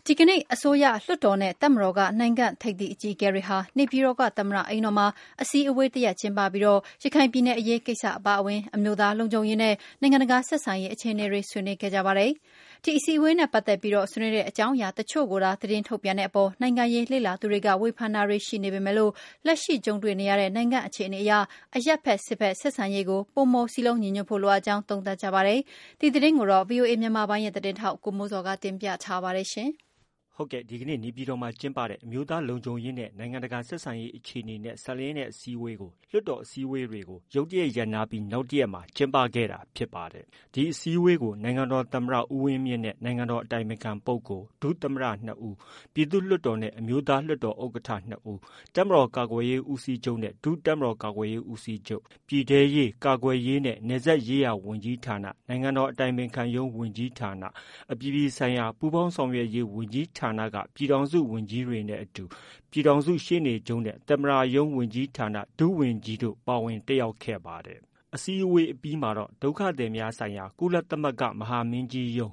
ဒီကနေ့အစိုးရလွှတ်တော်နဲ့တပ်မတော်ကနိုင်ငံထိပ်သီးအကြီးအကဲတွေဟာနေပြည်တော်ကသမ္မတအိမ်တော်မှာအစည်းအဝေးတရပ်ကျင်းပပြီးရခိုင်ပြည်နယ်အရေးကိစ္စအပါအဝင်အမျိုးသားလုံခြုံရေးနဲ့နိုင်ငံတကာဆက်ဆံရေးအခြေအနေတွေဆွေးနွေးခဲ့ကြပါတယ်။ဒီအစည်းအဝေးနဲ့ပတ်သက်ပြီးဆွေးနွေးတဲ့အကြောင်းအရာတချို့ကိုသာသတင်းထုတ်ပြန်တဲ့အပေါ်နိုင်ငံရေးလေ့လာသူတွေကဝေဖန်တာတွေရှိနေပေမဲ့လက်ရှိကြုံတွေ့နေရတဲ့နိုင်ငံအခြေအနေအရအရပ်ဖက်စစ်ဖက်ဆက်ဆံရေးကိုပိုမိုစည်းလုံးညီညွတ်ဖို့လိုအပ်ကြောင်းသုံးသပ်ကြပါတယ်။ဒီသတင်းကိုတော့ VOA မြန်မာပိုင်းရဲ့သတင်းထောက်ကိုမိုးစောကတင်ပြထားပါတယ်ရှင်။ဟုတ်ကဲ့ဒီကနေ့နေပြည်တော်မှာကျင်းပတဲ့အမျိုးသားလုံခြုံရေးနဲ့နိုင်ငံတကာဆက်ဆံရေးအခြေအနေနဲ့ဆက်လျင်းတဲ့အစည်းအဝေးကိုလွှတ်တော်အစည်းအဝေးတွေကိုရုတ်တရက်ရပ်နားပြီးနောက်တရက်မှာကျင်းပခဲ့တာဖြစ်ပါတယ်။ဒီအစည်းအဝေးကိုနိုင်ငံတော်သမ္မတဦးဝင်းမြင့်နဲ့နိုင်ငံတော်အတိုင်ပင်ခံပုဂ္ဂိုလ်ဒုသမ္မတ2ဦးပြည်သူ့လွှတ်တော်နဲ့အမျိုးသားလွှတ်တော်ဥက္ကဋ္ဌ2ဦးတပ်မတော်ကာကွယ်ရေးဦးစီးချုပ်နဲ့ဒုတပ်မတော်ကာကွယ်ရေးဦးစီးချုပ်ပြည်ထဲရေးကာကွယ်ရေးနဲ့နယ်စပ်ရေးရာဝန်ကြီးဌာနနိုင်ငံတော်အတိုင်ပင်ခံရုံးဝန်ကြီးဌာနအပြည်ပြည်ဆိုင်ရာပူးပေါင်းဆောင်ရွက်ရေးဝန်ကြီးဌာနကပြည်ထောင်စုဝန်ကြီးတွေနဲ့အတူပြည်ထောင်စုရှေ့နေချုပ်နဲ့သမ္မတရုံးဝန်ကြီးဌာနဒုဝန်ကြီးတို့ပါဝင်တက်ရောက်ခဲ့ပါတယ်။အစည်းအဝေးအပြီးမှာတော့ဒုက္ခသည်များဆိုင်ရာကုလသမဂ္ဂမဟာမင်းကြီးရုံး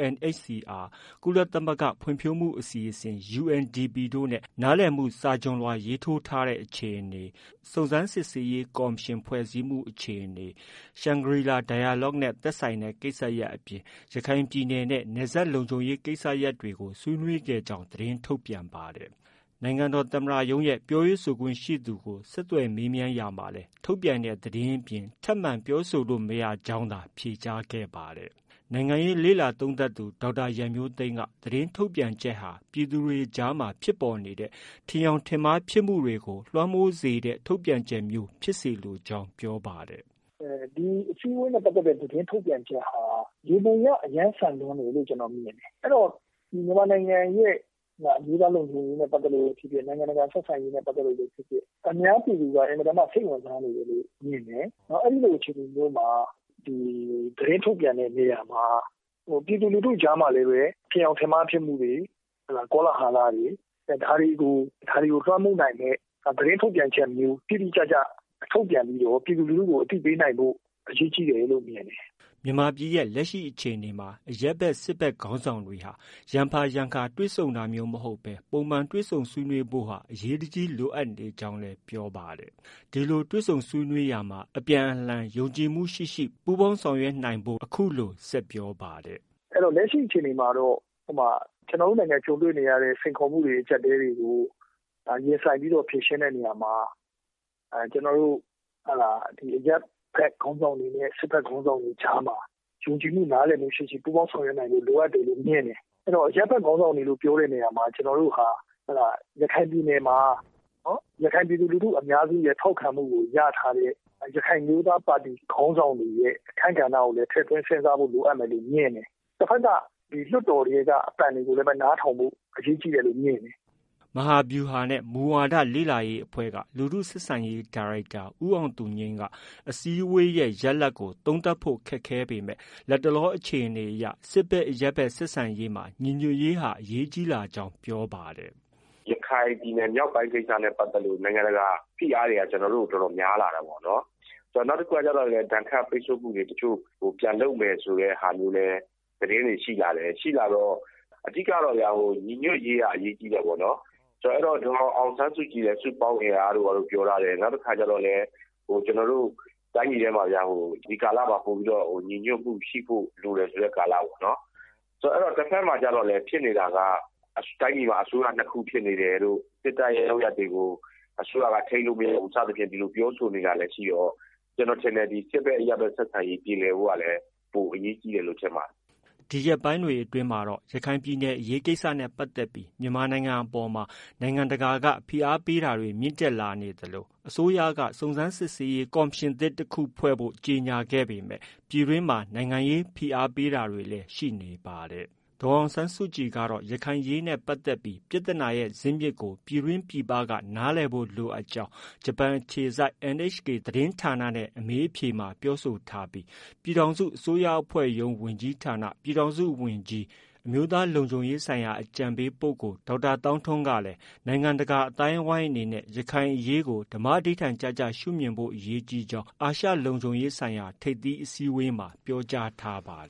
UNHCR ကုလသမဂ္ဂဖွံ့ဖြိုးမှုအစီအစဉ် UNDP တို့နဲ့နားလည်မှုစာချွန်လွှာရေးထိုးထားတဲ့အခြေအနေစုံစမ်းစစ်ဆေးရေးကော်မရှင်ဖွဲ့စည်းမှုအခြေအနေShangri-La Dialogue နဲ့သက်ဆိုင်တဲ့ကိစ္စရပ်အပြင်ရခိုင်ပြည်နယ်နဲ့နယ်စပ်လုံခြုံရေးကိစ္စရပ်တွေကိုဆွေးနွေးခဲ့ကြောင်းသတင်းထုတ်ပြန်ပါတယ်။နိုင်ငံတော်သမ္မတရုံးရဲ့ပြောရေးဆိုခွင့်ရှိသူကိုဆက်သွယ်မေးမြန်းရာမှာလည်းထုတ်ပြန်တဲ့သတင်းအပြင်ထပ်မံပြောဆိုလို့မရကြောင်းသာဖြေကြားခဲ့ပါတယ်။နိုင်ငံရေးလေ့လာသုံးသပ်သူဒေါက်တာရန်မျိုးသိမ်းကသတင်းထုတ်ပြန်ချက်ဟာပြည်သူတွေကြားမှာဖြစ်ပေါ်နေတဲ့ထင်ယောင်ထင်မှားဖြစ်မှုတွေကိုလွှမ်းမိုးစေတဲ့ထုတ်ပြန်ချက်မျိုးဖြစ်စေလိုကြောင်းပြောပါတယ်။ဒီအစည်းအဝေးနဲ့ပတ်သက်တဲ့သတင်းထုတ်ပြန်ချက်ဟာရေပုံရအရန်ဆန်လွန်းတယ်လို့ကျွန်တော်မြင်တယ်။အဲ့တော့ဒီမြန်မာနိုင်ငံရဲ့အမျိုးသားလုံခြုံရေးနဲ့ပတ်သက်လို့ဖြစ်ဖြစ်နိုင်ငံတကာဆက်ဆံရေးနဲ့ပတ်သက်လို့ဖြစ်ဖြစ်အများပြည်သူကအင်မတန်မှစိတ်ဝင်စားနေတယ်လို့မြင်တယ်။အဲ့ဒီလိုအခြေအနေမျိုးမှာဒီသတင်းထုတ်ပြန်တဲ့နေရာမှာပြည်သူလူထုကြားမှာလည်းပဲထင်အောင်ထင်မှားဖြစ်မှုတွေကောလာဟလတွေဒါတွေကိုလွှမ်းမိုးနိုင်တဲ့သတင်းထုတ်ပြန်ချက်မျိုးတိတိကျကျထုတ်ပြန်ပြီးတော့ပြည်သူလူထုကိုအသိပေးနိုင်ဖို့အရေးကြီးတယ်လို့မြင်တယ်။မြန်မာပြည်ရဲ့လက်ရှိအခြေအနေမှာအရပ်ဘက်စစ်ဘက်ခေါင်းဆောင်တွေဟာရန်ဖာရန်ခါတွေ့ဆုံတာမျိုးမဟုတ်ပဲပုံမှန်တွေ့ဆုံဆွေးနွေးဖို့ဟာအရေးတကြီးလိုအပ်နေကြောင်းလည်းပြောပါတယ်။ဒီလိုတွေ့ဆုံဆွေးနွေးရာမှာအပြန်အလှန်ယုံကြည်မှုရှိပူးပေါင်းဆောင်ရွက်နိုင်ဖို့အခုလိုဆက်ပြောပါတယ်။အဲ့တော့လက်ရှိအခြေအနေမှာတော့ကျွန်တော်တို့နိုင်ငံကြုံတွေ့နေရတဲ့စိန်ခေါ်မှုတွေအကျပ်တဲတွေကိုရင်ဆိုင်ပြီးတော့ဖြေရှင်းတဲ့နေရာမှာကျွန်တော်တို့ဒီအရပ်ဖက်ခေါင်းဆောင်တွေနဲ့စစ်ဖက်ခေါင်းဆောင်တွေကြားမှာယုံကြည်မှုနားလည်မှုရှိပူးပေါင်းဆောင်ရွက်နိုင်လို့လိုအပ်တယ်လို့မြင်တယ်။အဲ့တော့အရပ်ဖက်ခေါင်းဆောင်တွေလို့ပြောတဲ့နေရာမှာကျွန်တော်တို့ဟာရခိုင်ပြည်နယ်မှာရခိုင်ပြည်သူလူထုအများစုရဲ့ထောက်ခံမှုကိုရထားတဲ့ရခိုင်မျိုးသားပါတီခေါင်းဆောင်တွေရဲ့အခမ်းကဏ္ဍကိုလည်းထည့်သွင်းစဉ်းစားဖို့လိုအပ်မယ်လို့မြင်တယ်။တစ်ဖက်ကဒီလွှတ်တော်တွေကအပန်တွေကိုလည်းနားထောင်ဖို့အရေးကြီးတယ်လို့မြင်တယ်မဟာဗျူဟာနဲ့မူဝါဒလေ့လာရေးအဖွဲ့ကလူထုဆက်ဆံရေးဒါရိုက်တာဦးအောင်သူငြိမ်းကအစည်းအဝေးရဲ့ရလဒ်ကိုသုံးသပ်ဖို့ခက်ခဲပေမဲ့လက်တလောအခြေအနေအရစစ်ဘက်အရပ်ဘက်ဆက်ဆံရေးမှာညီညွတ်ရေးဟာအရေးကြီးလာကြောင်းပြောပါတယ်။ရခိုင်ပြည်နယ်မြောက်ပိုင်းကိစ္စနဲ့ပတ်သက်လို့နိုင်ငံတကာဖိအားတွေကကျွန်တော်တို့တော်တော်များလာတာပေါ့နော်။နောက်တစ်ခုကကျတော့လည်းဒဏ်ခတ်ပိတ်ဆို့မှုတွေတချို့ပြန်လုပ်မယ်ဆိုတဲ့ဟာမျိုးလည်းသတင်းတွေရှိလာတယ်။ရှိလာတော့အဓိကတော့ညီညွတ်ရေးကအရေးကြီးတယ်ပေါ့နော်။အဲ့တော့ဒေါ်အောင်ဆန်းစုကြည်ရဲ့စုပေါင်းအင်အားတို့ပြောရတယ်နောက်တစ်ခါကျတော့လည်းကျွန်တော်တို့တိုင်းပြည်ထဲမှာဒီကာလမှာပို့ပြီးတော့ညီညွတ်မှုရှိဖို့လိုတယ်ဆိုတဲ့ကာလပေါ့နော်အဲ့တော့တစ်ဖက်မှာကျတော့လည်းဖြစ်နေတာကတိုင်းပြည်မှာအစိုးရနှစ်ခုဖြစ်နေတယ်တို့စစ်တပ်ရဲ့လုပ်ရက်တွေကိုအစိုးရကထိန်းလို့မရဘူးစသဖြင့်ဒီလိုပြောဆိုနေတာလည်းရှိတော့ကျွန်တော်ထင်တယ်ဒီစစ်ဘက်အရပ်ဘက်ဆက်ဆံရေးပြည်လည်ဖို့ကလည်းပိုအရေးကြီးတယ်လို့ထင်ပါတယ်ဒီရက်ပိုင်းတွေအတွင်းမှာတော့ရခိုင်ပြည်နယ်အရေးကိစ္စနဲ့ပတ်သက်ပြီးမြန်မာနိုင်ငံအပေါ်မှာနိုင်ငံတကာကဖိအားပေးတာတွေမြင့်တက်လာနေသလိုအစိုးရကစုံစမ်းစစ်ဆေးရေးကော်မရှင်သစ်တစ်ခုဖွဲ့ဖို့ကြေညာခဲ့ပေမဲ့ပြည်တွင်းမှာနိုင်ငံရေးဖိအားပေးတာတွေလည်းရှိနေပါတယ်။ဒေါ်အောင်ဆန်းစုကြည်ကတော့ရခိုင်ရေးနဲ့ပတ်သက်ပြီးပြဿနာရဲ့ဇစ်မြစ်ကိုပြည်တွင်းပြည်ပကနားလည်ဖို့လိုအပ်ကြောင်းဂျပန်အခြေစိုက် NHK သတင်းဌာနနဲ့အမေးအဖြေမှာပြောဆိုထားပြီးပြည်ထောင်စုအစိုးရအဖွဲ့ရုံးဝန်ကြီးဌာနပြည်ထောင်စုဝန်ကြီးအမျိုးသားလုံခြုံရေးဆိုင်ရာအကြံပေးပုဂ္ဂိုလ်ဒေါက်တာသောင်းထွန်းကလည်းနိုင်ငံတကာအတိုင်းအဝိုင်းအနေနဲ့ရခိုင်အရေးကိုဓမ္မဓိဋ္ဌာန်ကျကျရှုမြင်ဖို့အရေးကြီးကြောင်းအာရှလုံခြုံရေးဆိုင်ရာထိပ်သီးအစည်းအဝေးမှာပြောကြားထားပါတယ်။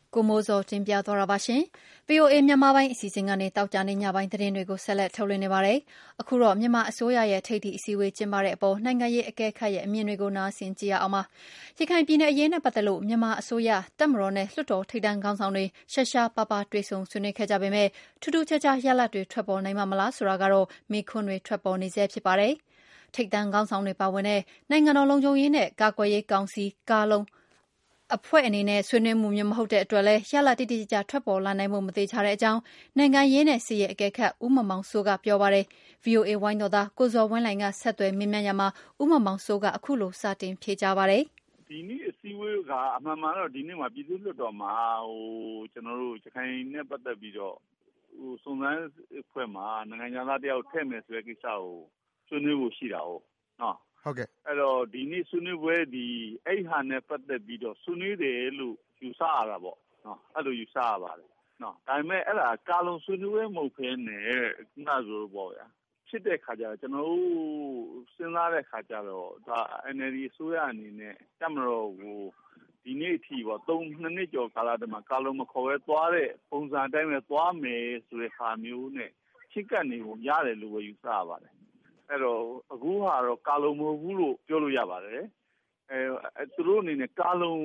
ကိုမိုးစောတင်ပြသွားတာပါရှင်။ VOA မြန်မာပိုင်းအစီအစဉ်ကနေတောက်ကြနေညပိုင်းသတင်းတွေကိုဆက်လက်ထုတ်လွှင့်နေပါတယ်။အခုတော့မြန်မာအစိုးရရဲ့ထိပ်သီးအစည်းအဝေးကျင်းပတဲ့အပေါ်နိုင်ငံရေးအကဲခတ်ရဲ့အမြင်တွေကိုနားဆင်ကြည့်ရအောင်ပါ။ရခိုင်ပြည်နယ်အရေးနဲ့ပတ်သက်လို့မြန်မာအစိုးရတပ်မတော်နဲ့လွှတ်တော်ထိပ်တန်းခေါင်းဆောင်တွေရှားရှားပါးပါးတွေ့ဆုံဆွေးနွေးခဲ့ကြပေမဲ့ထူးထူးခြားခြားရလဒ်တွေထွက်ပေါ်နိုင်မှာမလားဆိုတာကတော့မေးခွန်းတွေထွက်ပေါ်နေဆဲဖြစ်ပါတယ်။ထိပ်တန်းခေါင်းဆောင်တွေပါဝင်တဲ့နိုင်ငံတော်လုံခြုံရေးနဲ့ကာကွယ်ရေးကောင်စီကာလုံအဖွဲ့အနေနဲ့ဆွေးနွေးမှုမျိုးမဟုတ်တဲ့အတွက်လည်းရလဒ်တိတိကျကျထွက်ပေါ်လာနိုင်မှုမသေချာတဲ့အကြောင်းနိုင်ငံရေးနဲ့စစ်ရေးအကဲခတ်ဦးမောင်မောင်စိုးကပြောပါတယ်။ VOA ဝိုင်းတော်သားကိုဇော်ဝင်းလှိုင်ကဆက်သွယ်မေးမြန်းရာမှာဦးမောင်မောင်စိုးကအခုလိုစတင်ဖြေကြားပါတယ်။ဒီနေ့အစည်းအဝေးကအမှန်မှန်တော့ဒီနေ့မှာပြည်သူ့လွှတ်တော်မှာကျွန်တော်တို့ရခိုင်နဲ့ပတ်သက်ပြီးတော့စုံစမ်းအဖွဲ့မှာနိုင်ငံသားတယောက်ထည့်မယ်ဆိုတဲ့ကိစ္စကိုဆွေးနွေးဖို့ရှိတာဟုတ်နော်ဟုတ်ကဲ့အဲ့တော့ဒီနေ့ဆွေးနွေးပွဲဒီအဲ့ဟာနဲ့ပတ်သက်ပြီးတော့ဆွေးနွေးတယ်လို့ယူဆရတာပေါ့နော်အဲ့လိုယူဆရပါတယ်နော်ဒါပေမဲ့အဲ့ဒါကာလုံဆွေးနွေးပွဲမဟုတ်ဘဲနဲ့ခုနဆိုပေါ့ဗျာဖြစ်တဲ့ခါကျတော့ကျွန်တော်တို့စဉ်းစားတဲ့ခါကျတော့ဒါ NLD အစိုးရအနေနဲ့တပ်မတော်ကိုဒီနေ့အထိပေါ့2နှစ်ကျော်ကာလတည်းမှာကာလုံမခေါ်ဘဲသွားတဲ့ပုံစံအတိုင်းပဲသွားမယ်ဆိုတဲ့ခါမျိုးနဲ့ချစ်ကပ်နေကိုရတယ်လို့ပဲယူဆရပါတယ်အဲ့တော့အခုဟာတော့ကာလုံမဟုတ်ဘူးလို့ပြောလို့ရပါတယ်သူတို့အနေနဲ့ကာလုံ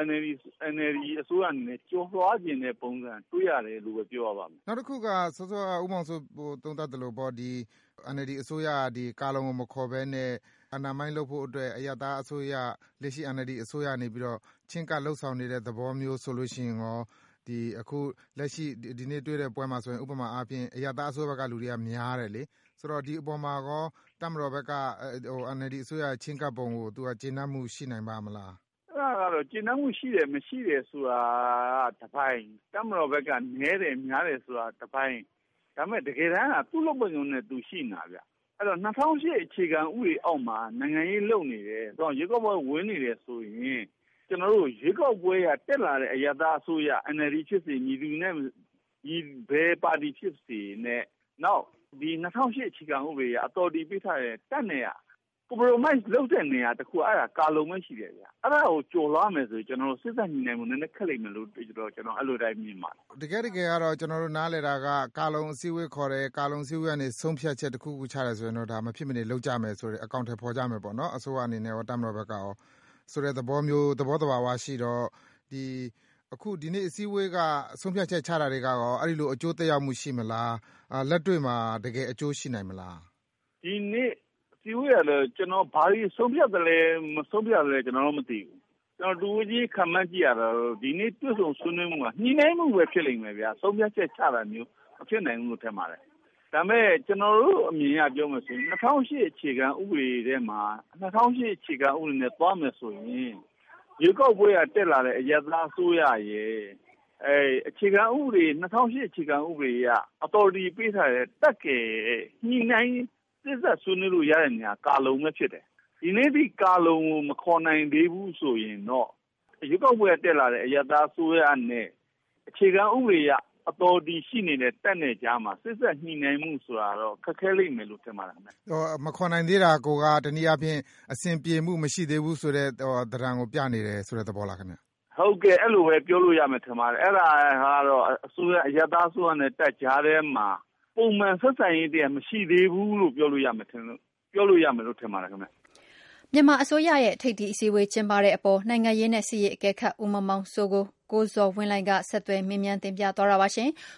NLD အစိုးရအနေနဲ့ကြော်လွှားခြင်းတဲ့ပုံစံတွေ့ရတယ်လို့ပဲပြောရပါမယ်နောက်တစ်ခုကစောစောဦးမောင်စိုးသုံးသပ်တယ်လို့ပေါ့ဒီ NLD အစိုးရဒီကာလုံကိုမခေါ်ဘဲနဲ့အနာမိုင်းလုပ်ဖို့အတွက်အယက်သားအစိုးရလက်ရှိ NLD အစိုးရနေပြီးတော့ချင်းကလှုပ်ဆောင်နေတဲ့သဘောမျိုးဆိုလို့ရှိရင်ရောဒီအခုလက်ရှိဒီနေ့တွေ့တဲ့ပွဲမှာဆိုရင်ဥပမာအားဖြင့်အယက်သားအစိုးရဘက်ကလူတွေကများတယ်လေဆိုတော့ဒီအပေါ်မှာကောတပ်မတော်ဘက်ကNLD အစိုးရချင်းကပ်ပုံကိုသူကကျေနပ်မှုရှိနိုင်ပါမလားအဲ့ဒါကတော့ကျေနပ်မှုရှိတယ်မရှိတယ်ဆိုတာတစ်ပိုင်းတပ်မတော်ဘက်ကနည်းတယ်များတယ်ဆိုတာတစ်ပိုင်းဒါပေမဲ့တကယ်တမ်းကသူ့လုပ်ပုံနဲ့သူရှိနေတာဗျအဲ့တော့2008အခြေခံဥပဒေအောက်မှာနိုင်ငံရေးလုပ်နေတယ်ဆိုတော့ရေကောက်ပွဲဝင်နေတယ်ဆိုရင်ကျွန်တော်တို့ရေကောက်ပွဲကတက်လာတဲ့အယက်သားအစိုးရ NLD ဖြစ်စေညီသူနဲ့ဒီဘယ်ပါတီဖြစ်စေနဲ့နောက်ဒီ2008အခြေခံဥပဒေကအတော်တည်ပြထားတဲ့တက်နေရ compromise လုပ်တဲ့နေရာတခုအဲ့ဒါကာလုံမရှိတယ်ဗျအဲ့ဒါကိုကြော်လွှားမယ်ဆိုကျွန်တော်တို့စစ်သက်ညီနိုင်မှုနည်းနည်းခက်လိမ့်မယ်လို့ကျွန်တော်အဲ့လိုတိုင်းမြင်ပါတယ်တကယ်ကတော့ကျွန်တော်တို့နားလည်တာကကာလုံအစည်းအဝေးခေါ်တယ်ကာလုံအစည်းအဝေးကနေဆုံးဖြတ်ချက်တစ်ခုခုချတယ်ဆိုရင်တော့ဒါမဖြစ်မနေလုပ်ကြမယ်ဆိုတဲ့အကောင့်ထဲပေါ်ကြမယ်ပေါ့နော်အစိုးရအနေနဲ့ရောတပ်မတော်ဘက်ကရောဆိုတဲ့သဘောမျိုးသဘောတဘာဝရှိတော့ဒီအခုဒီနေ့အစည်းအဝေးကဆုံးဖြတ်ချက်ချတာတွေကရောအဲ့ဒီလိုအကျိုးသက်ရောက်မှုရှိမလားလက်တွေ့မှာတကယ်အကျိုးရှိနိုင်မလားဒီနေ့စီဝေးရလဲကျွန်တော်ဘာလို့ဆုံးဖြတ်တယ်လဲမဆုံးဖြတ်တယ်လဲကျွန်တော်တော့မသိဘူးကျွန်တော်တူကြီးခံမှန်းကြည့်ရတော့ဒီနေ့တွေ့ဆုံဆွေးနွေးမှုကညှိနှိုင်းမှုပဲဖြစ်လိမ့်မယ်ဗျာဆုံးဖြတ်ချက်ချတာမျိုးမဖြစ်နိုင်ဘူးလို့ထင်ပါတယ်ဒါပေမဲ့ကျွန်တော်တို့အမြင်အရပြောမှဆိုရင်2008အခြေခံဥပဒေထဲမှာ2008အခြေခံဥပဒေနဲ့သွားမယ်ဆိုရင်ရေကောက်ပွဲကတက်လာတဲ့အယက်သားအစိုးရရဲ့အခြေခံဥပဒေ2008အခြေခံဥပဒေကအတော်တည်ပေးထားတဲ့တက်ကယ်ညှိနှိုင်းစစ်သက်ဆွေးနွေးလို့ရတဲ့နေရာကာလုံပဲဖြစ်တယ်ဒီနေ့ဒီကာလုံကိုမခေါ်နိုင်သေးဘူးဆိုရင်တော့ရေကောက်ပွဲတက်လာတဲ့အယက်သားအစိုးရနဲ့အခြေခံဥပဒေအတော်တည်ရှိနေတဲ့တက်နယ်ကြားမှာစစ်သက်ညှိနှိုင်းမှုဆိုတာတော့ခက်ခဲလိမ့်မယ်လို့ထင်ပါတယ်ခင်ဗျမခေါ်နိုင်သေးတာကိုကတနည်းအားဖြင့်အစဉ်ပြေမှုမရှိသေးဘူးဆိုတဲ့သဏ္ဍာန်ကိုပြနေတယ်ဆိုတဲ့သဘောလားခင်ဗျဟုတ်ကဲ့အဲ့လိုပဲပြောလို့ရမယ်ထင်ပါတယ်အဲ့ဒါကတော့အစိုးရအယက်သားအစိုးရနဲ့တက်ကြားထဲမှာပုံမှန်ဆက်ဆံရေးတည်းမရှိသေးဘူးလို့ပြောလို့ရမယ်လို့ထင်ပါတယ်ခင်ဗျမြန်မာအစိုးရရဲ့ထိပ်သီးအစည်းအဝေးကျင်းပတဲ့အပေါ်နိုင်ငံရေးနဲ့စစ်ရေးအကဲခတ်ဦးမောင်မောင်စိုးကိုဇော်ဝင်းလှိုင်ကဆက်သွယ်မေးမြန်းတင်ပြသွားတာပါရှင်